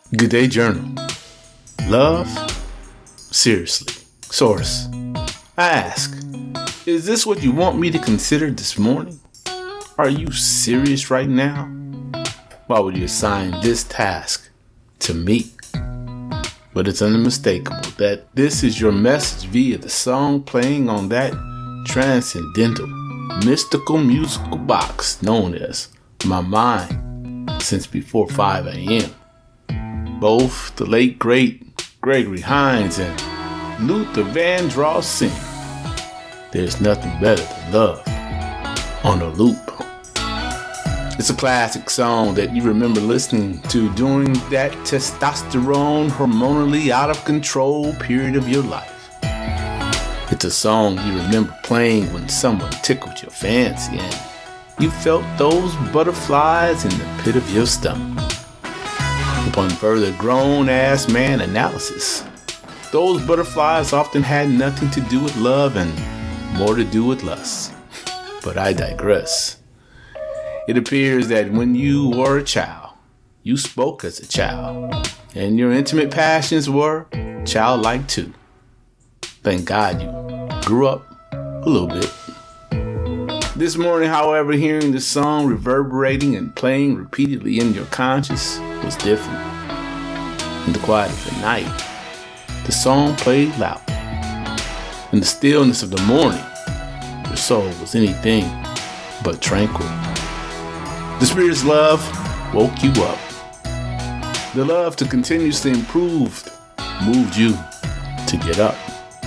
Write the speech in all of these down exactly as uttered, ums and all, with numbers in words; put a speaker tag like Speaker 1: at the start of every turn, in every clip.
Speaker 1: Good Day Journal. Love? Seriously. Source. I ask, is this what you want me to consider this morning? Are you serious right now? Why would you assign this task to me? But it's unmistakable that this is your message via the song playing on that transcendental, mystical musical box known as my mind since before five a.m. Both the late great Gregory Hines and Luther Vandross sing, "There's nothing better than love" on a loop. It's a classic song that you remember listening to during that testosterone hormonally out of control period of your life. It's a song you remember playing when someone tickled your fancy and you felt those butterflies in the pit of your stomach. Upon further grown-ass man analysis, those butterflies often had nothing to do with love and more to do with lust. But I digress. It appears that when you were a child, you spoke as a child, and your intimate passions were childlike too. Thank God you grew up a little bit. This morning, however, hearing the song reverberating and playing repeatedly in your conscience was different. In the quiet of the night, the song played loud. In the stillness of the morning, your soul was anything but tranquil. The Spirit's love woke you up. The love to continuously improve moved you to get up.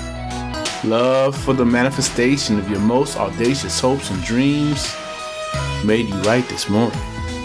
Speaker 1: Love for the manifestation of your most audacious hopes and dreams made you right this morning.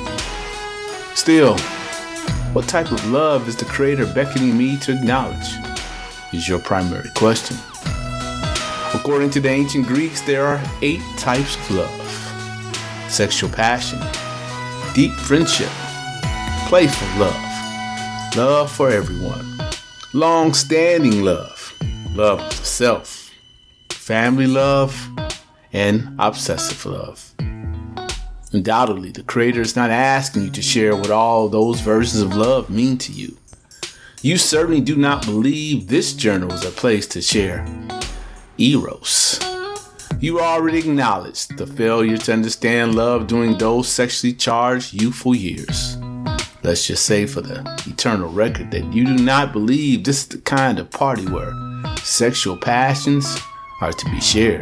Speaker 1: Still, what type of love is the Creator beckoning me to acknowledge is your primary question. According to the ancient Greeks, there are eight types of love: sexual passion, deep friendship, playful love, love for everyone, long-standing love, love of self, family love, and obsessive love. Undoubtedly, the Creator is not asking you to share what all those versions of love mean to you. You certainly do not believe this journal is a place to share eros. You already acknowledged the failure to understand love during those sexually charged youthful years. Let's just say for the eternal record that you do not believe this is the kind of party where sexual passions are to be shared.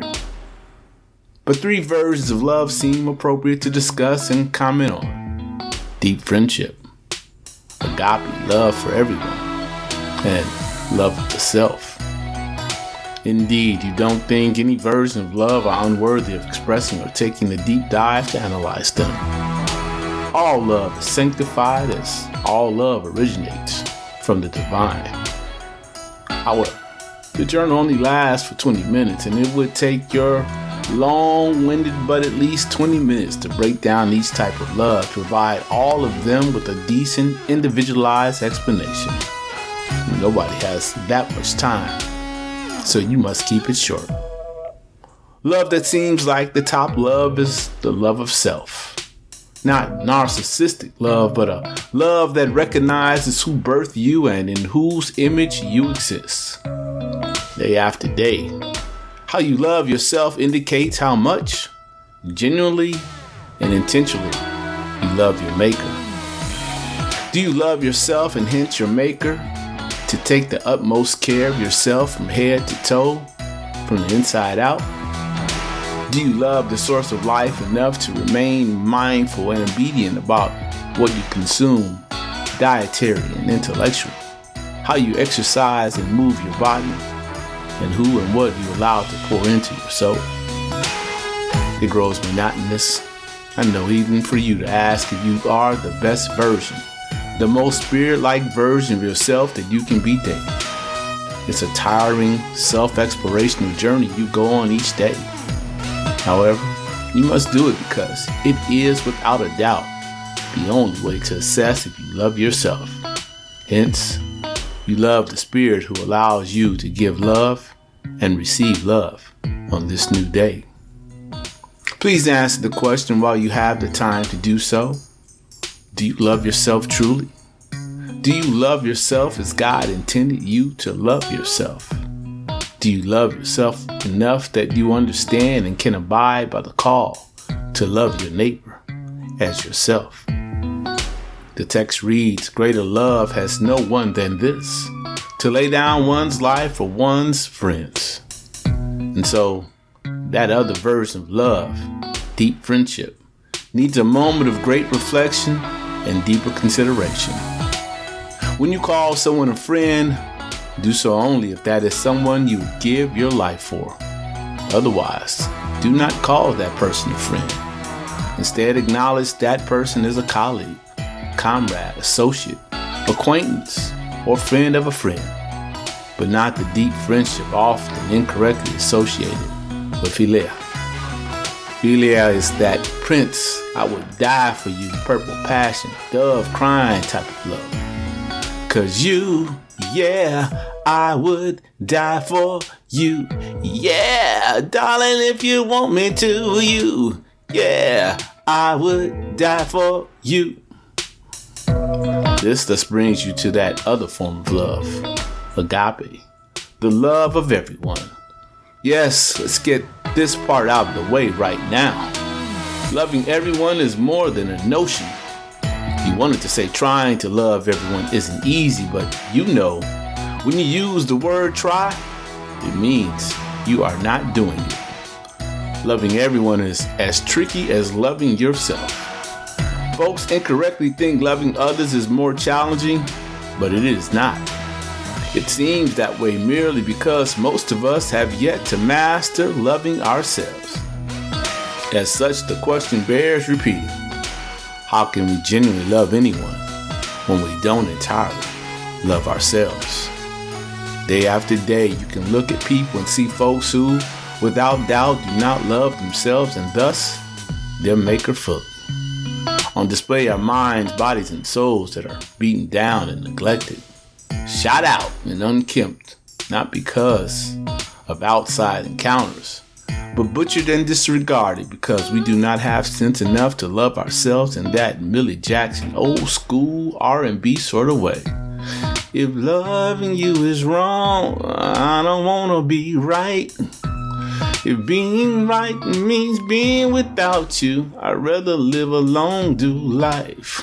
Speaker 1: But three versions of love seem appropriate to discuss and comment on: deep friendship, agape love for everyone, and love of the self. Indeed, you don't think any version of love are unworthy of expressing or taking the deep dive to analyze them. All love is sanctified as all love originates from the divine. However, the journal only lasts for twenty minutes, and it would take your long-winded but at least twenty minutes to break down each type of love, to provide all of them with a decent, individualized explanation. Nobody has that much time, so you must keep it short. Love that seems like the top love is the love of self. Not narcissistic love, but a love that recognizes who birthed you and in whose image you exist. Day after day, how you love yourself indicates how much, genuinely and intentionally, you love your Maker. Do you love yourself and hence your Maker to take the utmost care of yourself from head to toe, from the inside out? Do you love the source of life enough to remain mindful and obedient about what you consume, dietary and intellectual, how you exercise and move your body, and who and what you allow to pour into your soul? It grows monotonous, I know, even for you to ask if you are the best version, the most spirit-like version of yourself that you can be daily. It's a tiring, self-explorational journey you go on each day. However, you must do it because it is, without a doubt, the only way to assess if you love yourself. Hence, you love the Spirit who allows you to give love and receive love on this new day. Please answer the question while you have the time to do so. Do you love yourself truly? Do you love yourself as God intended you to love yourself? Do you love yourself enough that you understand and can abide by the call to love your neighbor as yourself? The text reads, "Greater love has no one than this, to lay down one's life for one's friends." And so that other version of love, deep friendship, needs a moment of great reflection and deeper consideration. When you call someone a friend, do so only if that is someone you would give your life for. Otherwise, do not call that person a friend. Instead, acknowledge that person as a colleague, comrade, associate, acquaintance, or friend of a friend, but not the deep friendship often incorrectly associated with philia. Philia is that Prince, I would die for you, purple passion, dove crying type of love. Cause you, yeah, I would die for you. Yeah, darling, if you want me to, you. Yeah, I would die for you. This thus brings you to that other form of love, agape, the love of everyone. Yes, let's get this part out of the way right now. Loving everyone is more than a notion. You wanted to say trying to love everyone isn't easy, but you know, when you use the word try, it means you are not doing it. Loving everyone is as tricky as loving yourself. Folks incorrectly think loving others is more challenging, but it is not. It seems that way merely because most of us have yet to master loving ourselves. As such, the question bears repeating. How can we genuinely love anyone when we don't entirely love ourselves? Day after day, you can look at people and see folks who, without doubt, do not love themselves and thus their maker fully. On display are minds, bodies, and souls that are beaten down and neglected, shot out and unkempt, not because of outside encounters, but butchered and disregarded because we do not have sense enough to love ourselves in that Millie Jackson old school R and B sort of way. If loving you is wrong, I don't want to be right. If being right means being without you, I'd rather live alone, do life.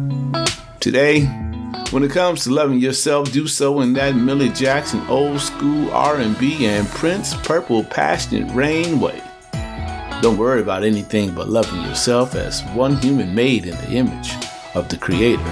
Speaker 1: Today, when it comes to loving yourself, do so in that Millie Jackson old school R and B and Prince purple passionate rain way. Don't worry about anything but loving yourself as one human made in the image of the Creator.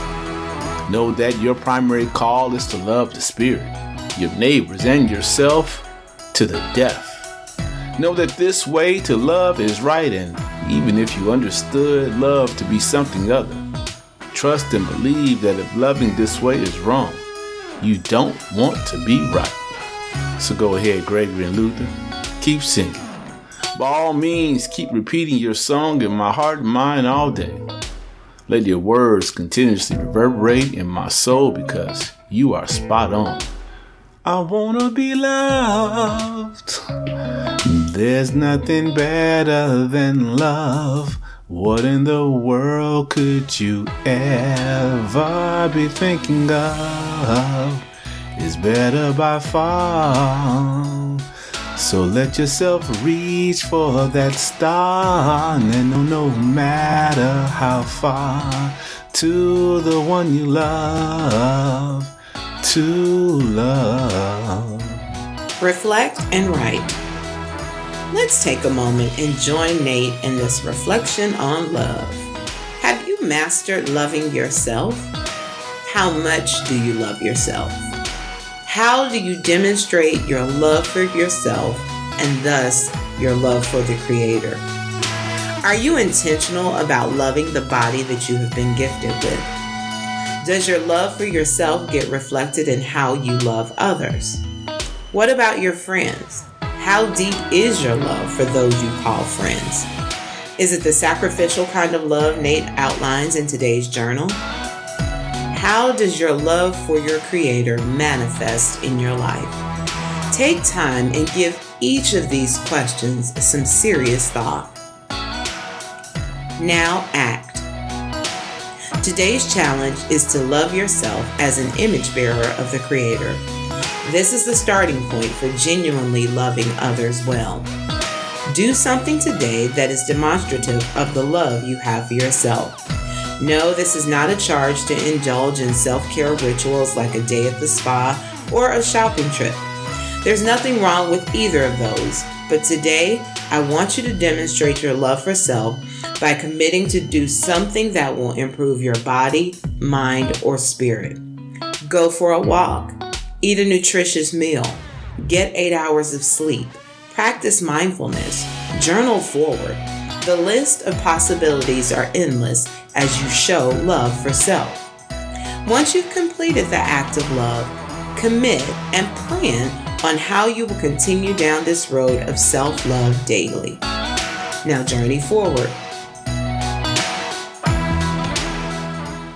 Speaker 1: Know that your primary call is to love the Spirit, your neighbors, and yourself to the death. Know that this way to love is right, and even if you understood love to be something other, trust and believe that if loving this way is wrong, you don't want to be right. So go ahead, Gregory and Luther, keep singing. By all means, keep repeating your song in my heart and mind all day. Let your words continuously reverberate in my soul because you are spot on. I wanna be loved. There's nothing better than love. What in the world could you ever be thinking of? Is better by far. So let yourself reach for that star, and no, no matter how far, to the one you love, to love.
Speaker 2: Reflect and write. Let's take a moment and join Nate in this reflection on love. Have you mastered loving yourself? How much do you love yourself? How do you demonstrate your love for yourself and thus your love for the Creator? Are you intentional about loving the body that you have been gifted with? Does your love for yourself get reflected in how you love others? What about your friends? How deep is your love for those you call friends? Is it the sacrificial kind of love Nate outlines in today's journal? How does your love for your Creator manifest in your life? Take time and give each of these questions some serious thought. Now act. Today's challenge is to love yourself as an image bearer of the Creator. This is the starting point for genuinely loving others well. Do something today that is demonstrative of the love you have for yourself. No, this is not a charge to indulge in self-care rituals like a day at the spa or a shopping trip. There's nothing wrong with either of those, but today I want you to demonstrate your love for self by committing to do something that will improve your body, mind, or spirit. Go for a walk, eat a nutritious meal, get eight hours of sleep, practice mindfulness, journal forward. The list of possibilities are endless as you show love for self. Once you've completed the act of love, commit and plan on how you will continue down this road of self-love daily. Now journey forward